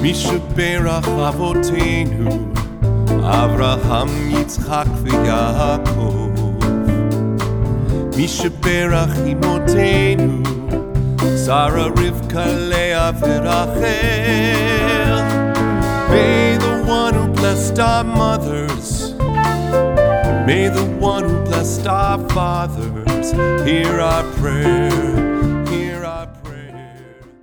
מי שברך אבותינו, אברהם, יצחק ויעקב. מי שברך אמותינו, שרה, רבקה, לאה ורחל. May the one who blessed our mothers, may the one who blessed our fathers, hear our prayer.